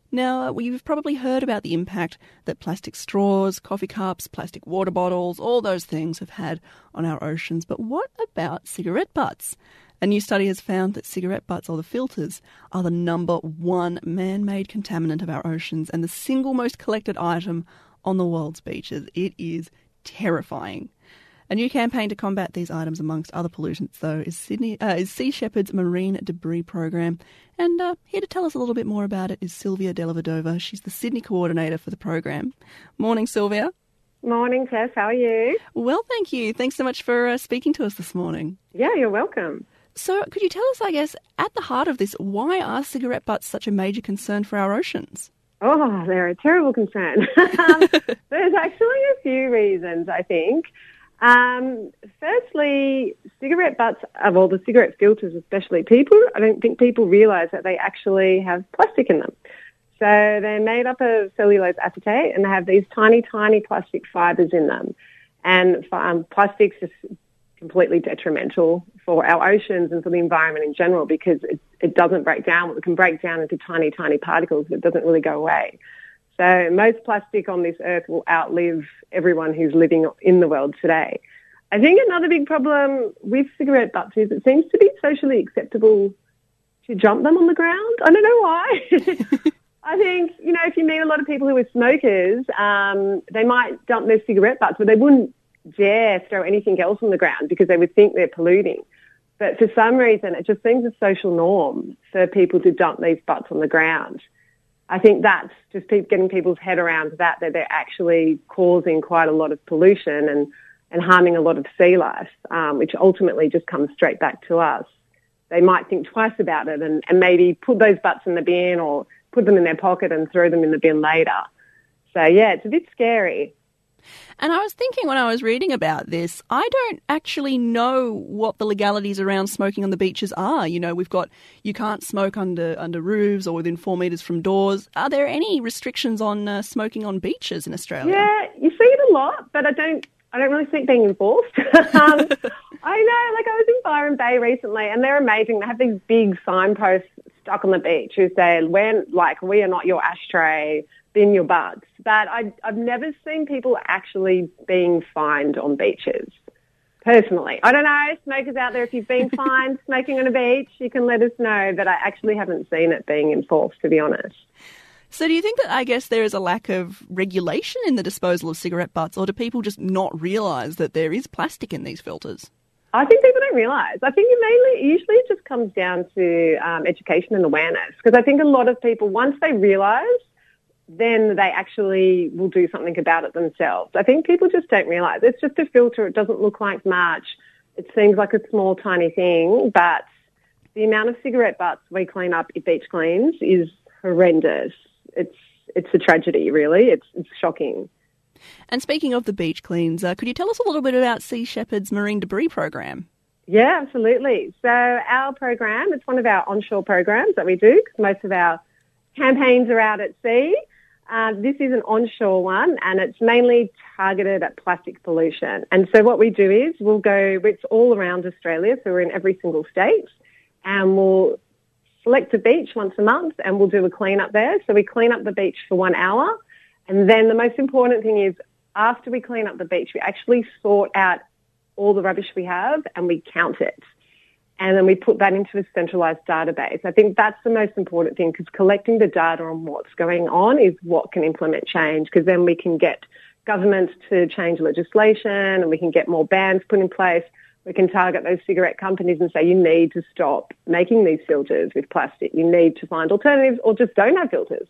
Now, you've probably heard about the impact that plastic straws, coffee cups, plastic water bottles, all those things have had on our oceans. But what about cigarette butts? A new study has found that cigarette butts, or the filters, are the number one man-made contaminant of our oceans and the single most collected item on the world's beaches. It is terrifying. A new campaign to combat these items, amongst other pollutants, though, is Sea Shepherd's Marine Debris Program. And here to tell us a little bit more about it is Sylvia Dellavedova. She's the Sydney coordinator for the program. Morning, Sylvia. Morning, Tess. How are you? Well, thank you. Thanks so much for speaking to us this morning. Yeah, you're welcome. So could you tell us, I guess, at the heart of this, why are cigarette butts such a major concern for our oceans? Oh, they're a terrible concern. There's actually a few reasons, I think. Firstly, cigarette butts, well, the cigarette filters especially, I don't think people realise that they actually have plastic in them. So they're made up of cellulose acetate and they have these tiny, tiny plastic fibres in them. And plastic's just completely detrimental for our oceans and for the environment in general because it doesn't break down. It can break down into tiny, tiny particles, but it doesn't really go away. So most plastic on this earth will outlive everyone who's living in the world today. I think another big problem with cigarette butts is it seems to be socially acceptable to jump them on the ground. I don't know why. I think, if you meet a lot of people who are smokers, they might dump their cigarette butts, but they wouldn't dare throw anything else on the ground because they would think they're polluting. But for some reason, it just seems a social norm for people to dump these butts on the ground. I think that's just getting people's head around that they're actually causing quite a lot of pollution and harming a lot of sea life, which ultimately just comes straight back to us. They might think twice about it and maybe put those butts in the bin or put them in their pocket and throw them in the bin later. So, yeah, it's a bit scary. And I was thinking when I was reading about this, I don't actually know what the legalities around smoking on the beaches are. We've got you can't smoke under roofs or within 4 metres from doors. Are there any restrictions on smoking on beaches in Australia? Yeah, you see it a lot, but I don't really see it being enforced. I know, I was in Byron Bay recently and they're amazing. They have these big signposts stuck on the beach who say, we are not your ashtray, bin your butts. But I've never seen people actually being fined on beaches, personally. I don't know, smokers out there, if you've been fined smoking on a beach, you can let us know, but I actually haven't seen it being enforced, to be honest. So do you think that, I guess, there is a lack of regulation in the disposal of cigarette butts, or do people just not realise that there is plastic in these filters? I think people don't realise. I think usually it just comes down to education and awareness, because I think a lot of people, once they realise, then they actually will do something about it themselves. I think people just don't realise. It's just a filter. It doesn't look like much. It seems like a small, tiny thing, but the amount of cigarette butts we clean up at beach cleans is horrendous. It's a tragedy, really. It's shocking. And speaking of the beach cleans, could you tell us a little bit about Sea Shepherd's Marine Debris Program? Yeah, absolutely. So our program, it's one of our onshore programs that we do, because most of our campaigns are out at sea. This is an onshore one, and it's mainly targeted at plastic pollution. And so what we do is it's all around Australia, so we're in every single state, and we'll select a beach once a month and we'll do a clean up there. So we clean up the beach for 1 hour. And then the most important thing is after we clean up the beach, we actually sort out all the rubbish we have and we count it. And then we put that into a centralised database. I think that's the most important thing, because collecting the data on what's going on is what can implement change, because then we can get governments to change legislation and we can get more bans put in place. We can target those cigarette companies and say, you need to stop making these filters with plastic. You need to find alternatives, or just don't have filters.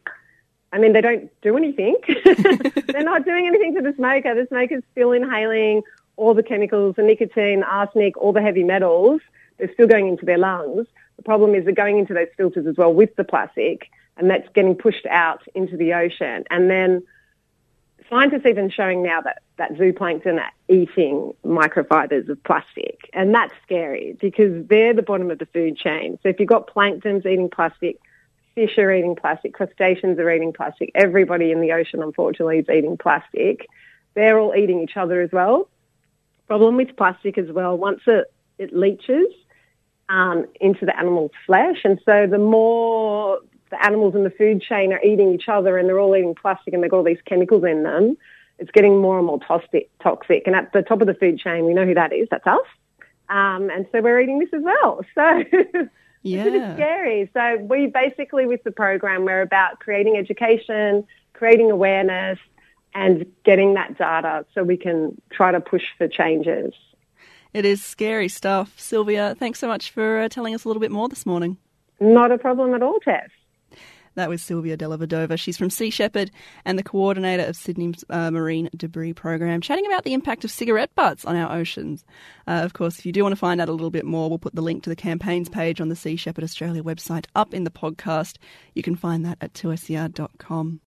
I mean, they don't do anything. They're not doing anything to the smoker. The smoker's still inhaling all the chemicals, the nicotine, arsenic, all the heavy metals. They're still going into their lungs. The problem is they're going into those filters as well with the plastic, and that's getting pushed out into the ocean. And then scientists are even showing now that zooplankton are eating microfibers of plastic. And that's scary, because they're the bottom of the food chain. So if you've got planktons eating plastic, fish are eating plastic, crustaceans are eating plastic, everybody in the ocean, unfortunately, is eating plastic. They're all eating each other as well. Problem with plastic as well, once it leaches into the animal's flesh, and so the more the animals in the food chain are eating each other and they're all eating plastic and they've got all these chemicals in them, it's getting more and more toxic. And at the top of the food chain, we know who that is. That's us. And so we're eating this as well. So yeah. It's a bit scary. So we basically, with the program, we're about creating education, creating awareness, and getting that data so we can try to push for changes. It is scary stuff. Sylvia, thanks so much for telling us a little bit more this morning. Not a problem at all, Tess. That was Sylvia Della Vedova. She's from Sea Shepherd and the coordinator of Sydney's Marine Debris Program, chatting about the impact of cigarette butts on our oceans. Of course, if you do want to find out a little bit more, we'll put the link to the campaigns page on the Sea Shepherd Australia website up in the podcast. You can find that at 2SER.com.